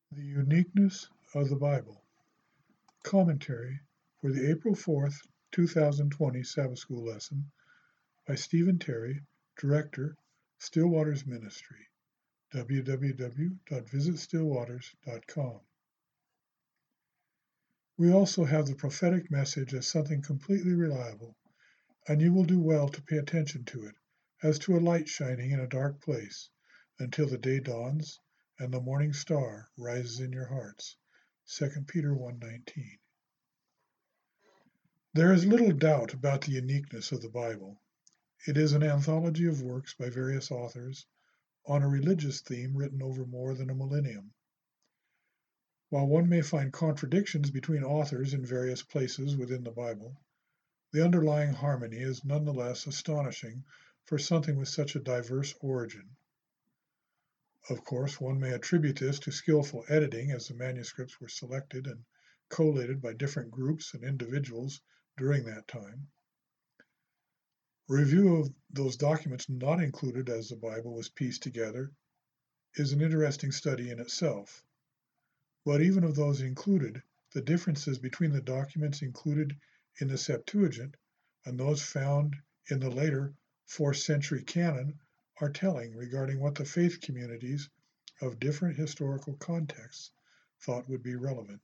The Uniqueness of the Bible. Commentary for the April 4th, 2020 Sabbath School lesson by Stephen Terry, Director, Still Waters Ministry, www.visitstillwaters.com. We also have the prophetic message as something completely reliable, and you will do well to pay attention to it, as to a light shining in a dark place, until the day dawns and the morning star rises in your hearts. 2 Peter 1:19. There is little doubt about the uniqueness of the Bible. It is an anthology of works by various authors on a religious theme written over more than a millennium. While one may find contradictions between authors in various places within the Bible, the underlying harmony is nonetheless astonishing for something with such a diverse origin. Of course, one may attribute this to skillful editing, as the manuscripts were selected and collated by different groups and individuals during that time. A review of those documents not included as the Bible was pieced together is an interesting study in itself. But even of those included, the differences between the documents included in the Septuagint and those found in the later 4th century canon are telling regarding what the faith communities of different historical contexts thought would be relevant.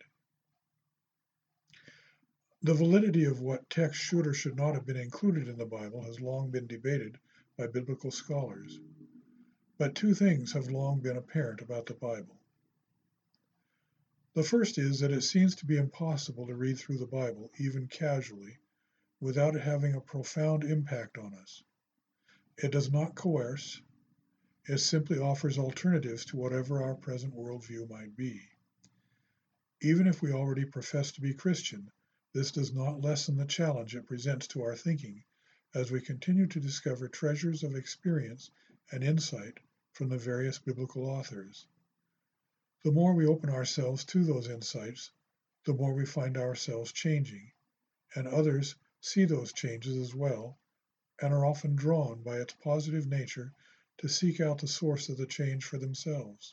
The validity of what text should or should not have been included in the Bible has long been debated by biblical scholars. But two things have long been apparent about the Bible. The first is that it seems to be impossible to read through the Bible, even casually, without it having a profound impact on us. It does not coerce, it simply offers alternatives to whatever our present worldview might be. Even if we already profess to be Christian, this does not lessen the challenge it presents to our thinking as we continue to discover treasures of experience and insight from the various biblical authors. The more we open ourselves to those insights, the more we find ourselves changing, and others see those changes as well and are often drawn by its positive nature to seek out the source of the change for themselves.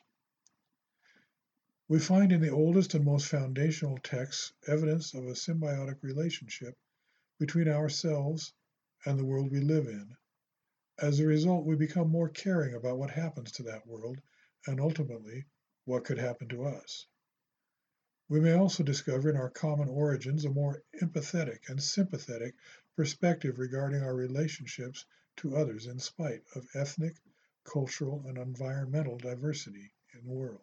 We find in the oldest and most foundational texts evidence of a symbiotic relationship between ourselves and the world we live in. As a result, we become more caring about what happens to that world and ultimately what could happen to us. We may also discover in our common origins a more empathetic and sympathetic perspective regarding our relationships to others in spite of ethnic, cultural, and environmental diversity in the world.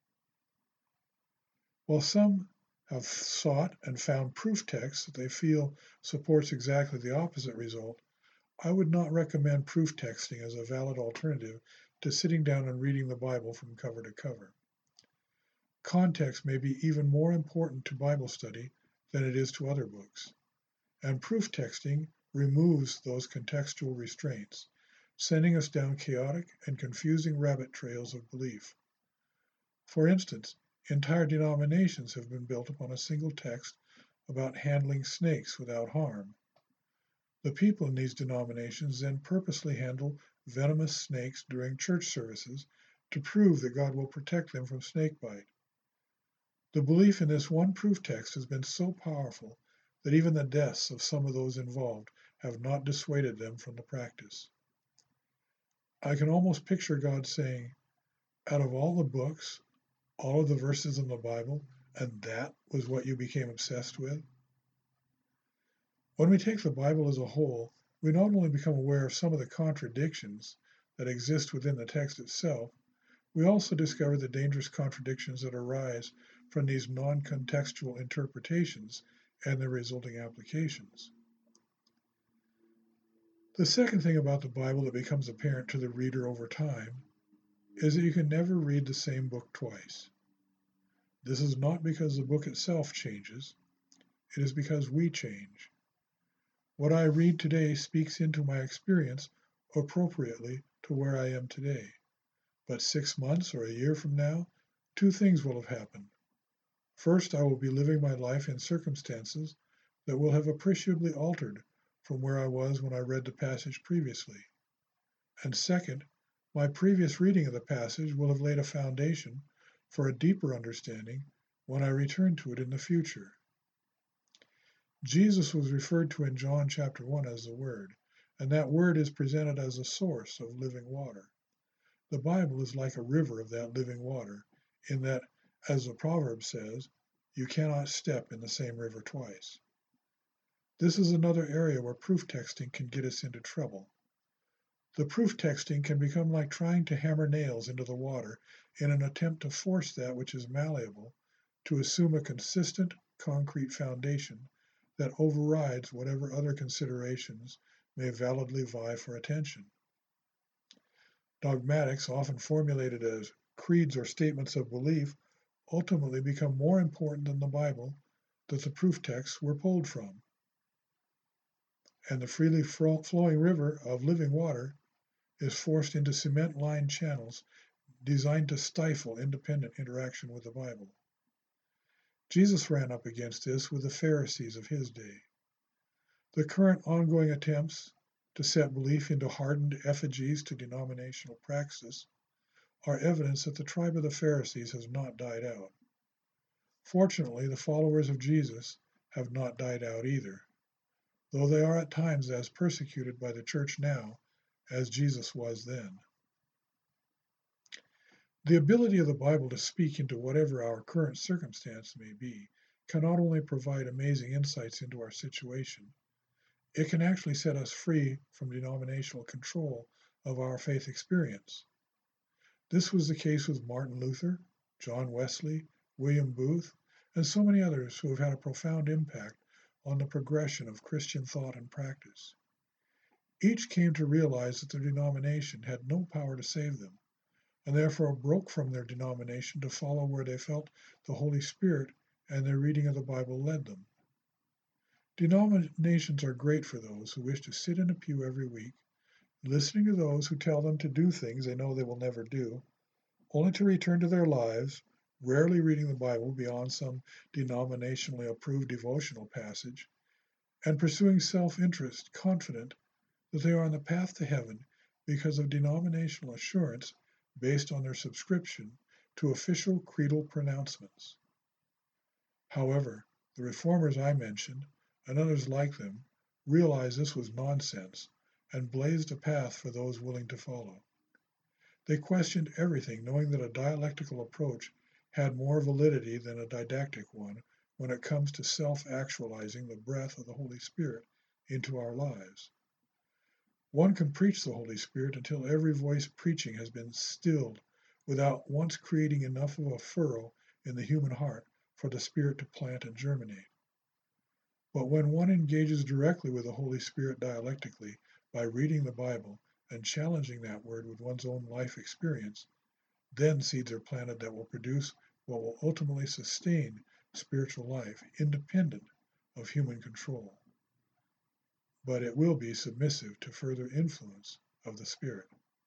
While some have sought and found proof text that they feel supports exactly the opposite result, I would not recommend proof texting as a valid alternative to sitting down and reading the Bible from cover to cover. Context may be even more important to Bible study than it is to other books, and proof texting removes those contextual restraints, sending us down chaotic and confusing rabbit trails of belief. For instance, entire denominations have been built upon a single text about handling snakes without harm. The people in these denominations then purposely handle venomous snakes during church services to prove that God will protect them from snakebite. The belief in this one proof text has been so powerful that even the deaths of some of those involved have not dissuaded them from the practice. I can almost picture God saying, out of all the books, all of the verses in the Bible, and that was what you became obsessed with? When we take the Bible as a whole, we not only become aware of some of the contradictions that exist within the text itself, we also discover the dangerous contradictions that arise from these non-contextual interpretations and their resulting applications. The second thing about the Bible that becomes apparent to the reader over time is that you can never read the same book twice. This is not because the book itself changes, it is because we change. What I read today speaks into my experience appropriately to where I am today. But 6 months or a year from now, two things will have happened. First, I will be living my life in circumstances that will have appreciably altered from where I was when I read the passage previously. And second, my previous reading of the passage will have laid a foundation for a deeper understanding when I return to it in the future. Jesus was referred to in John chapter 1 as the Word, and that Word is presented as a source of living water. The Bible is like a river of that living water, in that, as the proverb says, you cannot step in the same river twice. This is another area where proof texting can get us into trouble. The proof texting can become like trying to hammer nails into the water in an attempt to force that which is malleable to assume a consistent, concrete foundation that overrides whatever other considerations may validly vie for attention. Dogmatics, often formulated as creeds or statements of belief, ultimately become more important than the Bible that the proof texts were pulled from. And the freely flowing river of living water is forced into cement-lined channels designed to stifle independent interaction with the Bible. Jesus ran up against this with the Pharisees of his day. The current ongoing attempts to set belief into hardened effigies to denominational praxis are evidence that the tribe of the Pharisees has not died out. Fortunately, the followers of Jesus have not died out either, though they are at times as persecuted by the church now as Jesus was then. The ability of the Bible to speak into whatever our current circumstance may be can not only provide amazing insights into our situation, it can actually set us free from denominational control of our faith experience. This was the case with Martin Luther, John Wesley, William Booth, and so many others who have had a profound impact on the progression of Christian thought and practice. Each came to realize that their denomination had no power to save them, and therefore broke from their denomination to follow where they felt the Holy Spirit and their reading of the Bible led them. Denominations are great for those who wish to sit in a pew every week, listening to those who tell them to do things they know they will never do, only to return to their lives, rarely reading the Bible beyond some denominationally approved devotional passage, and pursuing self-interest, confident that they are on the path to heaven because of denominational assurance based on their subscription to official creedal pronouncements. However, the reformers I mentioned, and others like them, realized this was nonsense and blazed a path for those willing to follow. They questioned everything, knowing that a dialectical approach had more validity than a didactic one when it comes to self-actualizing the breath of the Holy Spirit into our lives. One can preach the Holy Spirit until every voice preaching has been stilled without once creating enough of a furrow in the human heart for the Spirit to plant and germinate. But when one engages directly with the Holy Spirit dialectically by reading the Bible and challenging that word with one's own life experience, then seeds are planted that will produce what will ultimately sustain spiritual life, independent of human control. But it will be submissive to further influence of the Spirit.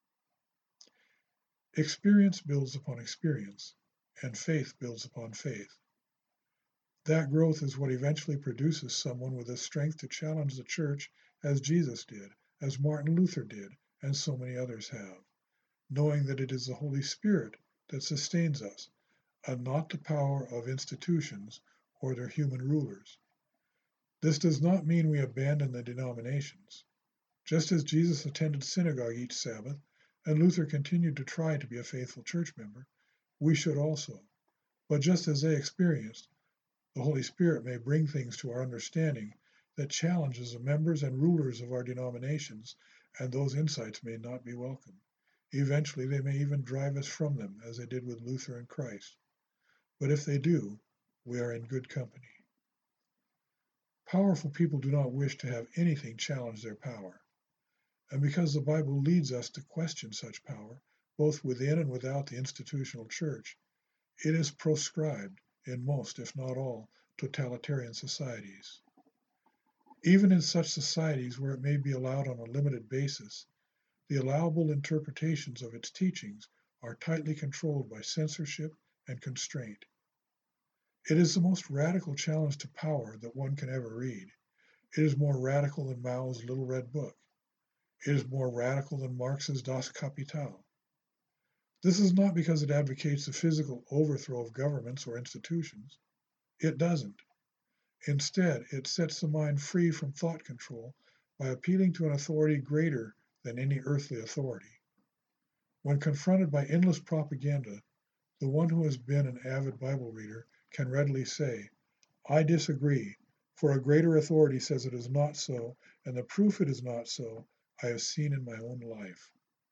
Experience builds upon experience, and faith builds upon faith. That growth is what eventually produces someone with the strength to challenge the church as Jesus did, as Martin Luther did, and so many others have, knowing that it is the Holy Spirit that sustains us, and not the power of institutions or their human rulers. This does not mean we abandon the denominations. Just as Jesus attended synagogue each Sabbath, and Luther continued to try to be a faithful church member, we should also. But just as they experienced, the Holy Spirit may bring things to our understanding that challenges the members and rulers of our denominations, and those insights may not be welcome. Eventually, they may even drive us from them, as they did with Luther and Christ. But if they do, we are in good company. Powerful people do not wish to have anything challenge their power. And because the Bible leads us to question such power, both within and without the institutional church, it is proscribed in most, if not all, totalitarian societies. Even in such societies where it may be allowed on a limited basis, the allowable interpretations of its teachings are tightly controlled by censorship and constraint. It is the most radical challenge to power that one can ever read. It is more radical than Mao's Little Red Book. It is more radical than Marx's Das Kapital. This is not because it advocates the physical overthrow of governments or institutions. It doesn't. Instead, it sets the mind free from thought control by appealing to an authority greater than any earthly authority. When confronted by endless propaganda, the one who has been an avid Bible reader can readily say, "I disagree, for a greater authority says it is not so, and the proof it is not so I have seen in my own life."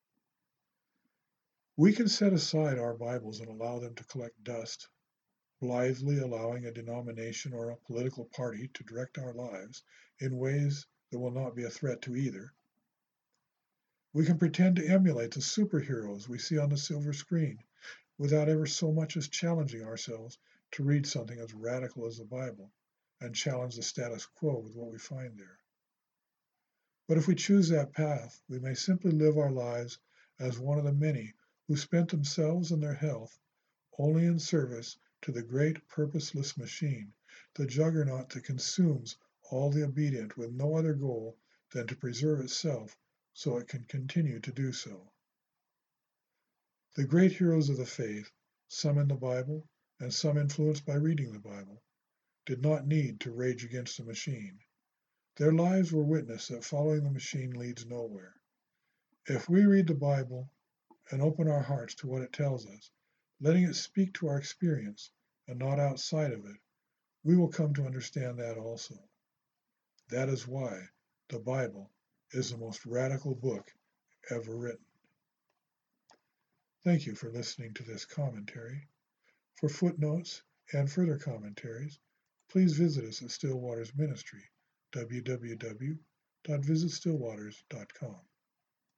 We can set aside our Bibles and allow them to collect dust, blithely allowing a denomination or a political party to direct our lives in ways that will not be a threat to either. We can pretend to emulate the superheroes we see on the silver screen without ever so much as challenging ourselves to read something as radical as the Bible and challenge the status quo with what we find there. But if we choose that path, we may simply live our lives as one of the many who spent themselves and their health only in service to the great purposeless machine, the juggernaut that consumes all the obedient with no other goal than to preserve itself so it can continue to do so. The great heroes of the faith, some in the Bible and some influenced by reading the Bible, did not need to rage against the machine. Their lives were witness that following the machine leads nowhere. If we read the Bible and open our hearts to what it tells us, letting it speak to our experience and not outside of it, we will come to understand that also. That is why the Bible is the most radical book ever written. Thank you for listening to this commentary. For footnotes and further commentaries, please visit us at Still Waters Ministry, www.visitstillwaters.com.